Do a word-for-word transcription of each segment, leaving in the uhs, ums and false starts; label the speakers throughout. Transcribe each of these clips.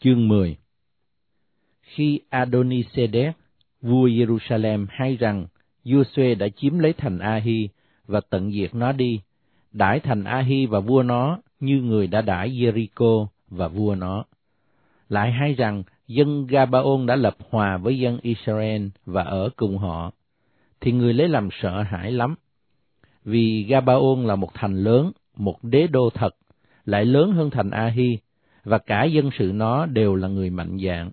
Speaker 1: Chương mười. Khi Adoni-Sedec, vua Jerusalem, hay rằng Giô-suê đã chiếm lấy thành A-hi và tận diệt nó đi, đãi thành A-hi và vua nó như người đã đãi Jericho và vua nó. Lại hay rằng dân Gabaôn đã lập hòa với dân Israel và ở cùng họ, thì người lấy làm sợ hãi lắm. Vì Gabaôn là một thành lớn, một đế đô thật, lại lớn hơn thành A-hi, và cả dân sự nó đều là người mạnh dạn.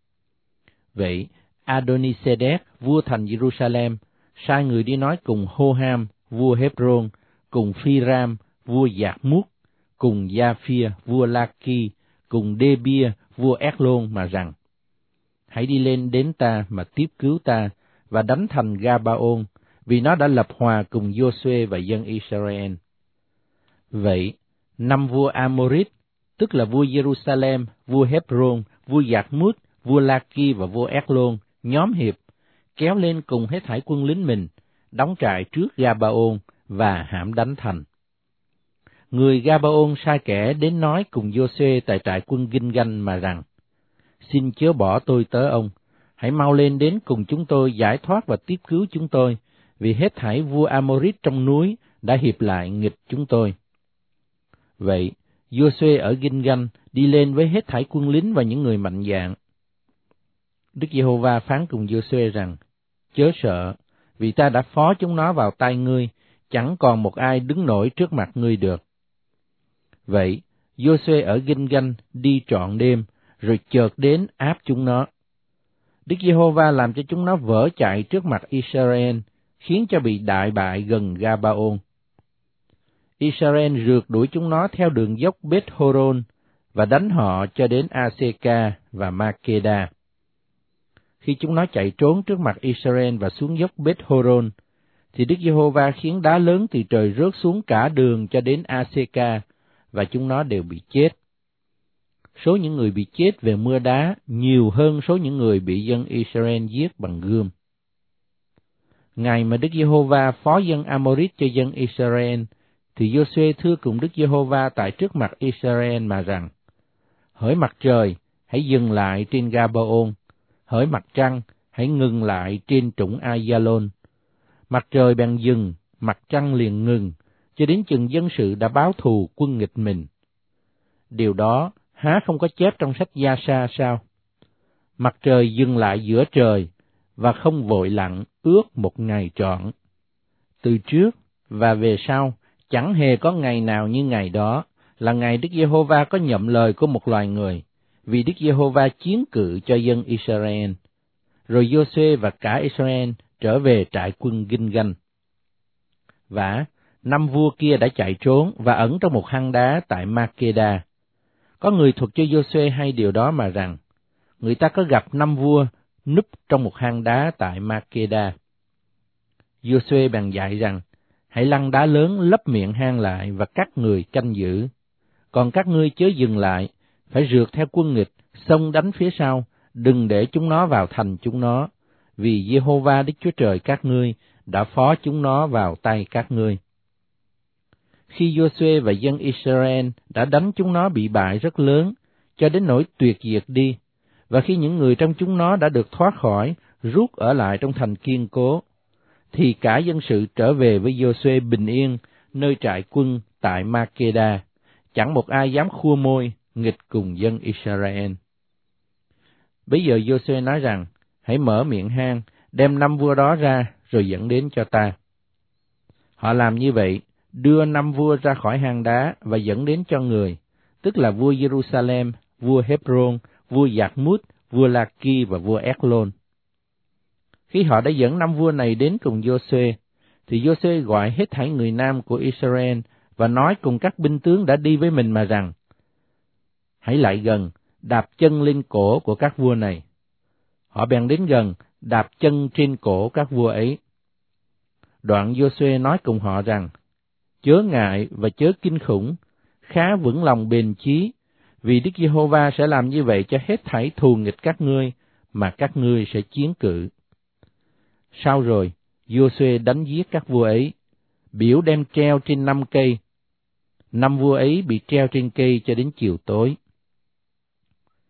Speaker 1: Vậy, Adoni-Sedec, vua thành Jerusalem, sai người đi nói cùng Hô-ham, vua Hebron, cùng Phi-ram, vua Giạc-mút, cùng Gia-phia, vua La-ki, cùng Đê-bia, vua Ét-lôn mà rằng: Hãy đi lên đến ta mà tiếp cứu ta, và đánh thành Gabaôn, vì nó đã lập hòa cùng Giô-suê và dân Israel. Vậy, năm vua Amorit, tức là vua Jerusalem, vua Hebron, vua Giạc-mút, vua La-ki và vua Ét-lôn, nhóm hiệp, kéo lên cùng hết thảy quân lính mình, đóng trại trước Gabaôn và hãm đánh thành. Người Gabaôn sai kẻ đến nói cùng Giô-suê tại trại quân Ginh-ganh mà rằng: Xin chớ bỏ tôi tớ ông, hãy mau lên đến cùng chúng tôi giải thoát và tiếp cứu chúng tôi, vì hết thảy vua Amorit trong núi đã hiệp lại nghịch chúng tôi. Vậy, Giô-suê ở Ginh-ganh đi lên với hết thảy quân lính và những người mạnh dạn. Đức Giê-hô-va phán cùng Giô-suê rằng: Chớ sợ, vì ta đã phó chúng nó vào tay ngươi, chẳng còn một ai đứng nổi trước mặt ngươi được. Vậy, Giô-suê ở Ginh-ganh đi trọn đêm, rồi chợt đến áp chúng nó. Đức Giê-hô-va làm cho chúng nó vỡ chạy trước mặt Israel, khiến cho bị đại bại gần Gabaôn. Israel rượt đuổi chúng nó theo đường dốc Beth-horon và đánh họ cho đến A-sê-ca và Ma-kê-đa. Khi chúng nó chạy trốn trước mặt Israel và xuống dốc Beth-horon, thì Đức Giê-hô-va khiến đá lớn từ trời rớt xuống cả đường cho đến A-sê-ca, và chúng nó đều bị chết. Số những người bị chết về mưa đá nhiều hơn số những người bị dân Israel giết bằng gươm. Ngày mà Đức Giê-hô-va phó dân Amorit cho dân Israel, thì Giô-suê thưa cùng Đức Giê-hô-va tại trước mặt Israel mà rằng: Hỡi mặt trời, hãy dừng lại trên Gabaôn. Hỡi mặt trăng, hãy ngừng lại trên trũng Ai-da-lôn. Mặt trời bèn dừng, mặt trăng liền ngừng, cho đến chừng dân sự đã báo thù quân nghịch mình. Điều đó há không có chép trong sách Gia-sa sao? Mặt trời dừng lại giữa trời, và không vội lặn ước một ngày trọn. Từ trước và về sau, chẳng hề có ngày nào như ngày đó, là ngày Đức Giê-hô-va có nhậm lời của một loài người, vì Đức Giê-hô-va chiến cự cho dân Israel. Rồi Giô-suê và cả Israel trở về trại quân Ginh-ganh. Vả, năm vua kia đã chạy trốn và ẩn trong một hang đá tại Ma-kê-đa. Có người thuật cho Giô-suê hay điều đó mà rằng: Người ta có gặp năm vua núp trong một hang đá tại Ma-kê-đa. Giô-suê bèn dạy rằng: Hãy lăn đá lớn lấp miệng hang lại và các người canh giữ. Còn các ngươi chớ dừng lại, phải rượt theo quân nghịch, xông đánh phía sau, đừng để chúng nó vào thành chúng nó, vì Giê-hô-va Đức Chúa Trời các ngươi đã phó chúng nó vào tay các ngươi. Khi Giô-suê và dân Israel đã đánh chúng nó bị bại rất lớn, cho đến nỗi tuyệt diệt đi, và khi những người trong chúng nó đã được thoát khỏi, rút ở lại trong thành kiên cố, thì cả dân sự trở về với Giô-suê bình yên nơi trại quân tại Ma-kê-đa, chẳng một ai dám khua môi nghịch cùng dân Israel. Bây giờ Giô-suê nói rằng: Hãy mở miệng hang, đem năm vua đó ra, rồi dẫn đến cho ta. Họ làm như vậy, đưa năm vua ra khỏi hang đá và dẫn đến cho người, tức là vua Jerusalem, vua Hebron, vua Giạc-mút, vua La-ki và vua Ét-lôn. Khi họ đã dẫn năm vua này đến cùng Giô-suê, thì Giô-suê gọi hết thảy người nam của Israel và nói cùng các binh tướng đã đi với mình mà rằng: Hãy lại gần, đạp chân lên cổ của các vua này. Họ bèn đến gần, đạp chân trên cổ các vua ấy. Đoạn Giô-suê nói cùng họ rằng: Chớ ngại và chớ kinh khủng, khá vững lòng bền chí, vì Đức Giê-hô-va sẽ làm như vậy cho hết thảy thù nghịch các ngươi, mà các ngươi sẽ chiến cự. Sau rồi, Giô-suê đánh giết các vua ấy, biểu đem treo trên năm cây. Năm vua ấy bị treo trên cây cho đến chiều tối.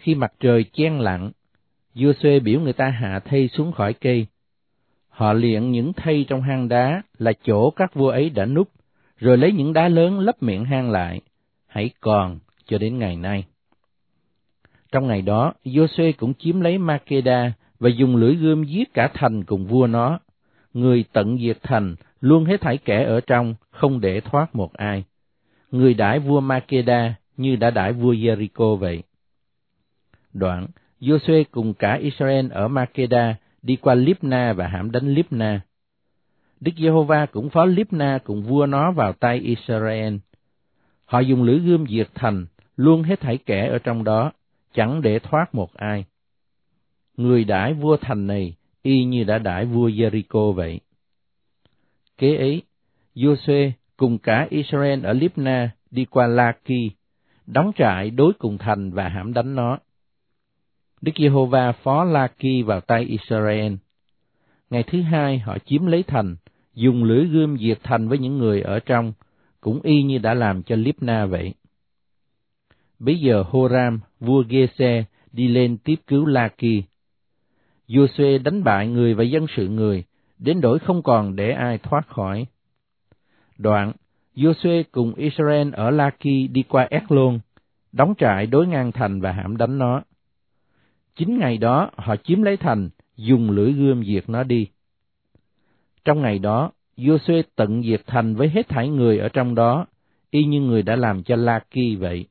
Speaker 1: Khi mặt trời chen lặng, Giô-suê biểu người ta hạ thây xuống khỏi cây. Họ liệng những thây trong hang đá là chỗ các vua ấy đã núp, rồi lấy những đá lớn lấp miệng hang lại, hãy còn cho đến ngày nay. Trong ngày đó, Giô-suê cũng chiếm lấy Ma-kê-đa và dùng lưỡi gươm giết cả thành cùng vua nó. Người tận diệt thành, luôn hết thảy kẻ ở trong, không để thoát một ai. Người đãi vua Ma-kê-đa như đã đãi vua Giê-ri-cô vậy. Đoạn, Giô-suê cùng cả Israel ở Ma-kê-đa đi qua Líp-na và hãm đánh Líp-na. Đức Giê-hô-va cũng phó Líp-na cùng vua nó vào tay Israel. Họ dùng lưỡi gươm diệt thành, luôn hết thảy kẻ ở trong đó, chẳng để thoát một ai. Người đãi vua thành này y như đã đãi vua Giê-ri-cô vậy. Kế ấy, Giô-suê cùng cả Israel ở Líp-na đi qua La-ki, đóng trại đối cùng thành và hãm đánh nó. Đức Giê-hô-va phó La-ki vào tay Israel. Ngày thứ hai họ chiếm lấy thành, dùng lưỡi gươm diệt thành với những người ở trong, cũng y như đã làm cho Líp-na vậy. Bấy giờ Hô-ram, vua Ghê-se, đi lên tiếp cứu La-ki. Giô-suê đánh bại người và dân sự người, đến nỗi không còn để ai thoát khỏi. Đoạn, Giô-suê cùng Israel ở La-ki đi qua Ét-lôn, đóng trại đối ngang thành và hãm đánh nó. Chính ngày đó họ chiếm lấy thành, dùng lưỡi gươm diệt nó đi. Trong ngày đó, Giô-suê tận diệt thành với hết thảy người ở trong đó, y như người đã làm cho La-ki vậy.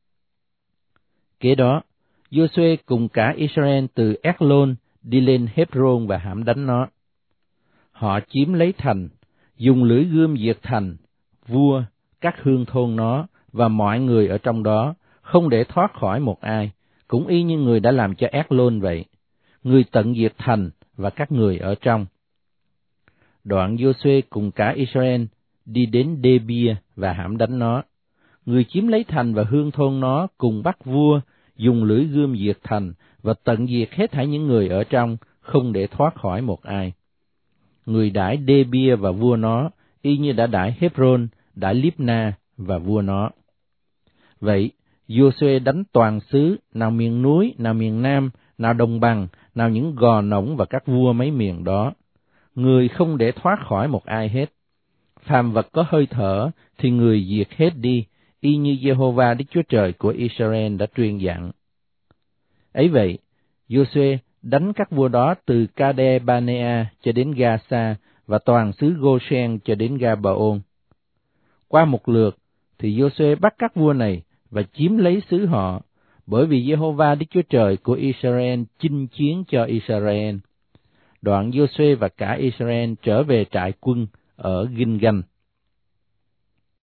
Speaker 1: Kế đó, Giô-suê cùng cả Israel từ Ét-lôn đi lên Hép-rôn và hãm đánh nó. Họ chiếm lấy thành, dùng lưỡi gươm diệt thành, vua, các hương thôn nó và mọi người ở trong đó, không để thoát khỏi một ai, cũng y như người đã làm cho Ét-lôn vậy. Người tận diệt thành và các người ở trong. Đoạn Giô-suê cùng cả Israel đi đến Đê-bia và hãm đánh nó. Người chiếm lấy thành và hương thôn nó cùng bắt vua, dùng lưỡi gươm diệt thành và tận diệt hết thảy những người ở trong, không để thoát khỏi một ai. Người đãi Đê-bia và vua nó, y như đã đãi Hép-rôn, đãi Líp-na và vua nó. Vậy, Giô-suê đánh toàn xứ, nào miền núi, nào miền nam, nào đồng bằng, nào những gò nổng và các vua mấy miền đó. Người không để thoát khỏi một ai hết. Phàm vật có hơi thở thì người diệt hết đi, y như Giê-hô-va Đức Chúa Trời của Israel đã truyền dặn. Ấy vậy, Giô-suê đánh các vua đó từ Ca-đê-ba-nê-a cho đến Ga-sa và toàn xứ Gô-sen cho đến Ga-ba-ôn. Qua một lượt thì Giô-suê bắt các vua này và chiếm lấy xứ họ, bởi vì Giê-hô-va Đức Chúa Trời của Israel chinh chiến cho Israel. Đoạn Giô-suê và cả Israel trở về trại quân ở Ginh-ganh.